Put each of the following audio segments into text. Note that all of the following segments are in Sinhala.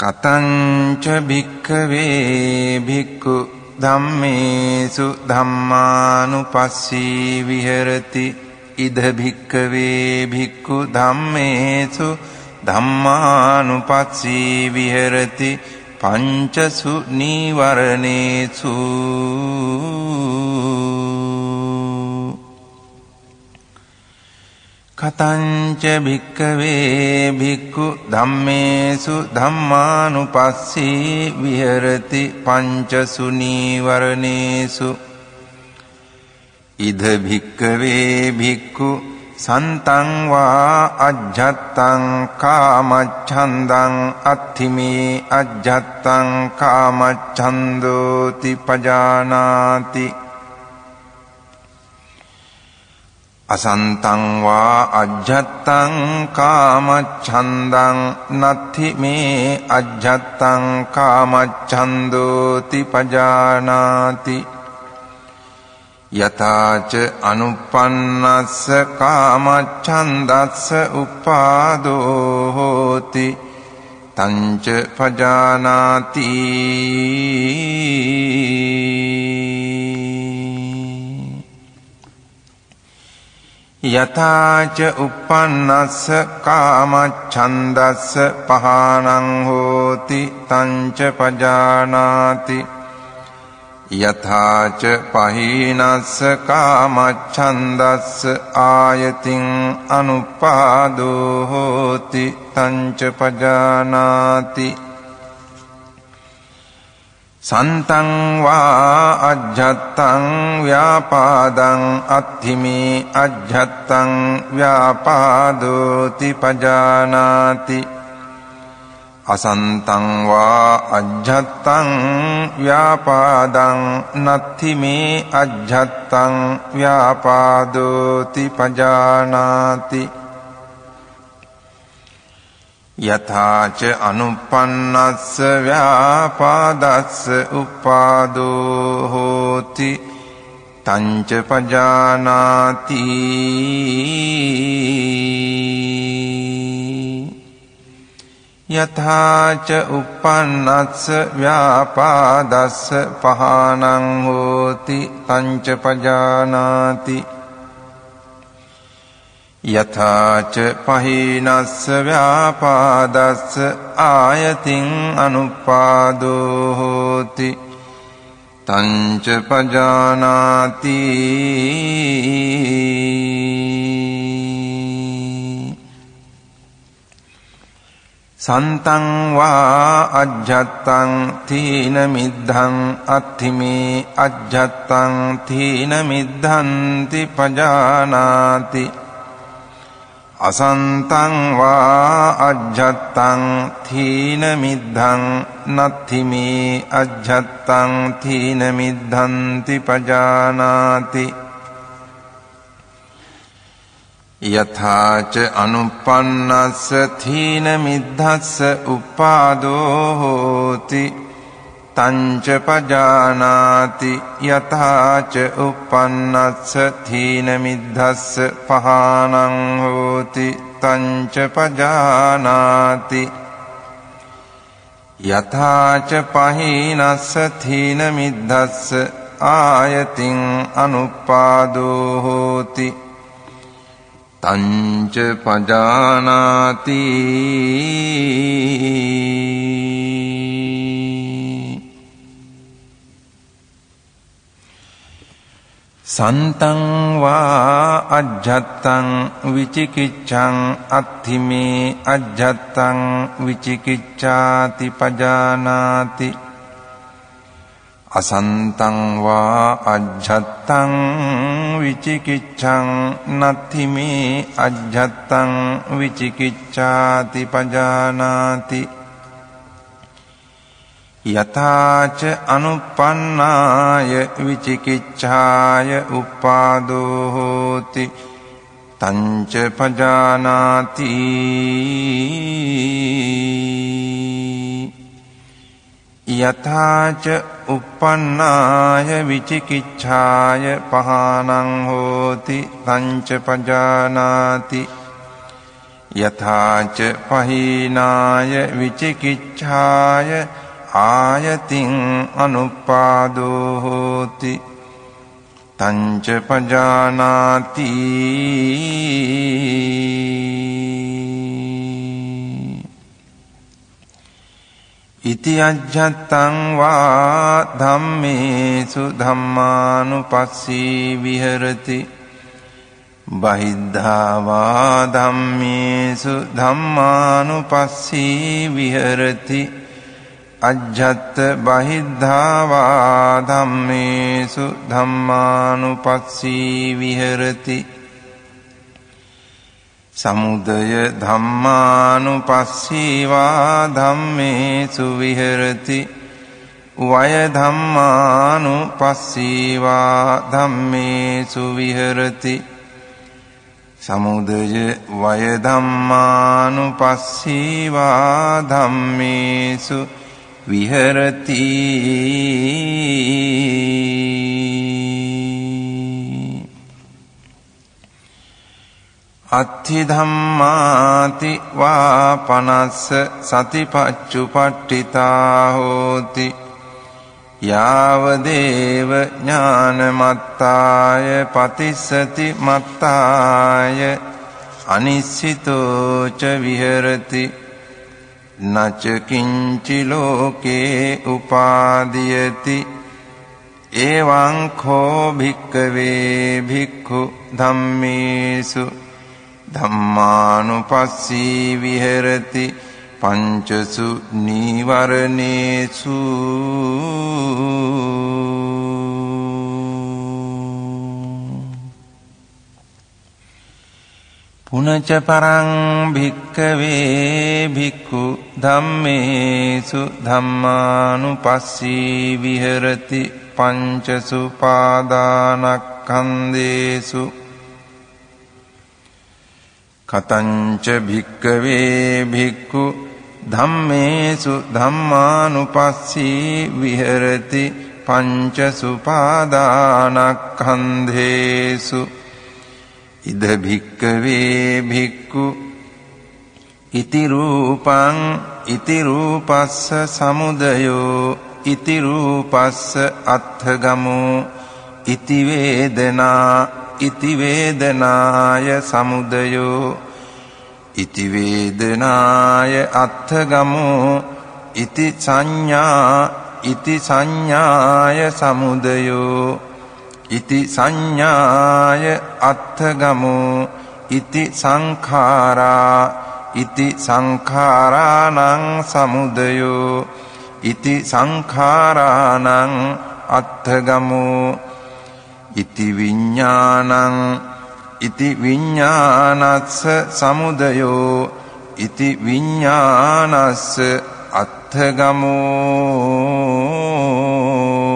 කතංච භික්ඛවේ භික්ඛු ධම්මේසු ධම්මානුපස්සී විහෙරති ඉද භික්ඛවේ භික්ඛු ධම්මේසු ධම්මානුපස්සී විහෙරති පංචසු නීවරණේසු කතංච භික්ඛවේ භික්ඛු ධම්මේසු ධම්මානුපස්සී විහෙරති පංචසු නීවරණේසු ඉද භික්ඛවේ භික්ඛු සන්තං වා අජ්ජත්තං කාමච්ඡන්දං අත්ථිමේ අජ්ජත්තං කාමච්ඡන්දෝති පජානාති අසන්තං වා අජ්ජත්තං කාමච්ඡන්දං නත්ථිමේ අජ්ජත්තං කාමච්ඡන්දෝති පජානාති යතාච අනුප්පන්නස්ස කාමච්ඡන්දස්ස උප්පාදෝ හෝති තංච පජානාති යතාච උප්පන්නස්ස කාමච්ඡන්දස්ස පහානං හෝති තංච පජානාති යථාච පහීනස්ස කාමච්ඡන්දස්ස ආයතින් අනුපාදෝ හෝති තංච පජානාති සන්තං වා අජ්ජත්තං ව්‍යාපාදං අත්ථිමේ අජ්ජත්තං ව්‍යාපාදෝති පජානාති අසන්තං වා අජ්ජත්තං ව්‍යාපාදං නත්ථිමේ අජ්ජත්තං ව්‍යාපාදෝති පජානාති යථාච අනුප්පන්නස්ස ව්‍යාපාදස්ස උප්පාදෝ හෝති තංච පජානාති යථාච උප්පන්නස්ස ව්‍යාපාදස්ස පහානං හෝති තංච පජානාති යථාච පහීනස්ස ව්‍යාපාදස්ස ආයතින් අනුපාදෝ හෝති තංච පජානාති සන්තං වා අජ්ජත්තං තීන මිද්ධං අත්ථිමේ අජ්ජත්තං තීන මිද්ධන්ති පජානාති අසන්තං වා අජ්ජත්තං තීන මිද්ධං නත්ථිමේ අජ්ජත්තං තීන මිද්ධන්ති පජානාති යථාච අනුප්පන්නස්ස තීන මිද්ධස්ස උප්පාදෝ හෝති තංච පජානාති යථාච උප්පන්නස්ස තීන මිද්ධස්ස පහානං හෝති තංච පජානාති යථාච පහීනස්ස තීන මිද්ධස්ස ආයතින් අනුපාදෝ හෝති තංච පජානාති සන්තං වා අජ්ජත්තං විචිකිච්ඡං අත්ථිමේ අජ්ජත්තං විචිකිච්ඡාති පජානාති අසන්තං වා අජ්ජත්තං විචිකිච්ඡං නත්ථිමේ අජ්ජත්තං විචිකිච්ඡාති පජානාති යථාච අනුප්පන්නාය විචිකිච්ඡාය උප්පාදෝ හෝති තංච පජානාති යථාච uppannāය විචිකිච්ඡාය පහානං හෝති තංච පජානාති යථාච පහීනාය විචිකිච්ඡාය ආයතින් අනුපාදෝ හෝති තංච පජානාති ඉති අජ්ජත්තං වා ධම්මේසු ධම්මානුපස්සී විහෙරති බහිද්ධා වා ධම්මේසු ධම්මානුපස්සී විහෙරති අජ්ජත් බහිද්ධා වා ධම්මේසු ධම්මානුපස්සී විහෙරති සමුදය ධම්මානුපස්සී වා ධම්මේසු විහෙරති වය ධම්මානුපස්සී වා ධම්මේසු විහෙරති සමුදය වය ධම්මානුපස්සී වා ධම්මේසු විහෙරති අත්ථි ධම්මාති වා පනස්ස සතිපච්චුපට්ඨිතා හෝති යාව දේව ඥානමත්තාය පතිස්සති මත්තාය අනිස්සිතෝ ච විහෙරති නච කිංචි ලෝකේ උපාදීයති එවං කෝ භික්ඛවේ භික්ඛු ධම්මේසු ධම්මානුපස්සී විහෙරති පංචසු නීවරණේසු පුනච පරං භික්ඛවේ භික්ඛු ධම්මේසු ධම්මානුපස්සී විහෙරති පංචසු පාදානක්ඛන්දේසු කතංච භික්ඛවේ භික්ඛු ධම්මේසු ධම්මානුපස්සී විහෙරති පංචසු පාදානක්ඛන්දේසු ඉද භික්ඛවේ භික්ඛු ඉති රූපං ඉති රූපස්ස සමුදයෝ ඉති රූපස්ස අත්ථගමෝ ඉති වේදනා ඉති වේදනාය සමුදයෝ ඉති වේදනාය අත්ථගමෝ ඉති සංඥා ඉති සංඥාය සමුදයෝ ඉති සංඥාය අත්ථගමෝ ඉති සංඛාරා ඉති සංඛාරාණං සමුදයෝ ඉති සංඛාරාණං අත්ථගමෝ ඉති විඤ්ඤාණං ඉති විඤ්ඤාණස්ස සමුදයෝ ඉති විඤ්ඤාණස්ස අත්ථගමෝ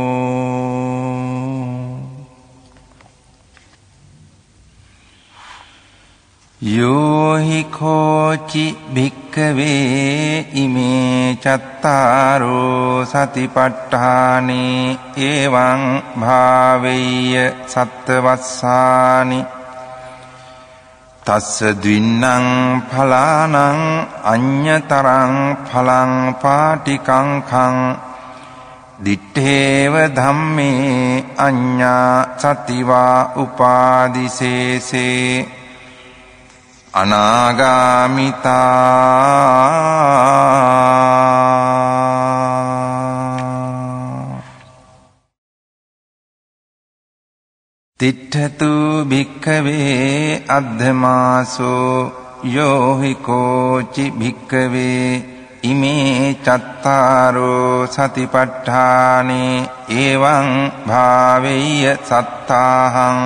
යෝහි කෝචි භික්ඛවේ ඉමේ චත්තාරෝ සතිපට්ඨානේ එවං භාවෙය්‍ය සත්තවස්සානි තස්ස ද්වින්නං ඵලානං අඤ්ඤතරං ඵලං පාටිකංඛං දිත්තේව ධම්මේ අඤ්ඤා සතිවා උපාදිසේසේ අනාගාමිතා තිට්ඨතු භික්ඛවේ අද්ධමාසෝ යෝහි කෝචි භික්ඛවේ ඉමේ චත්තාරෝ සතිපට්ඨානේ එවං භාවෙය්‍ය සත්තාහං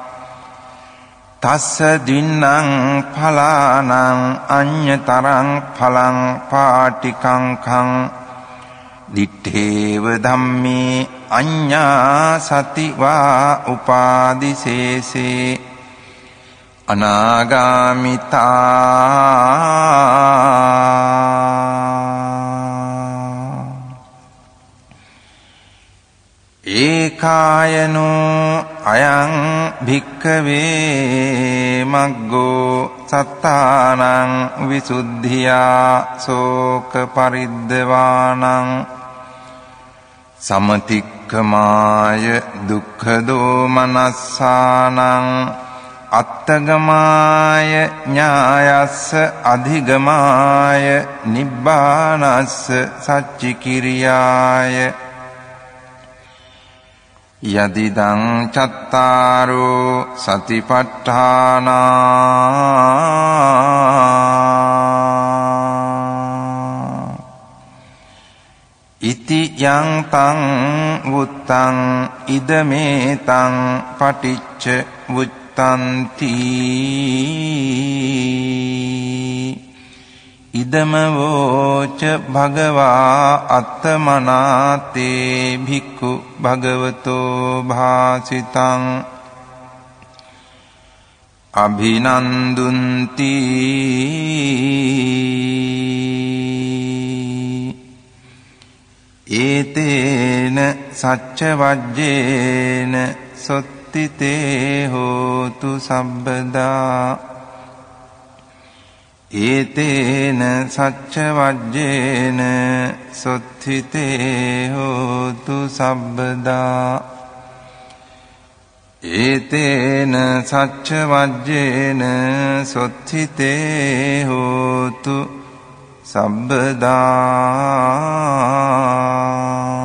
තස්ස දින්නං ඵලානං අඤ්ඤතරං ඵලං පාටිකංඛං දිත්තේව ධම්මේ අඤ්ඤා සතිවා උපාදිසේසේ අනාගාමිතා ඒකායනෝ අයං භික්ඛවේ මග්ගෝ සත්තානං විසුද්ධියා සෝක පරිද්දවානං සමතික්ඛමාය දුක්ඛ දෝමනස්සානං අත්තගමාය ඥායස්ස අධිගමාය නිබ්බානස්ස සච්චිකිරියාය යදිදං චත්තාරෝ සතිපට්ඨානා ඉති යං තං වුත්තං ඉදමේතං පටිච්ච වුත්තන්ති ඉදම වෝච භගවා අත්තමනාතේ භික්ඛු භගවතෝ භාසිතං අභිනන්දුන්ති ඒතේන සච්ච වජ්ජේන සොත්තිතේ හෝතු සබ්බදා ඒතේන සච්ච වජ්ජේන සොත්තිතේ හෝතු සබ්බදා ඒතේන සච්ච වජ්ජේන සොත්තිතේ හෝතු සබ්බදා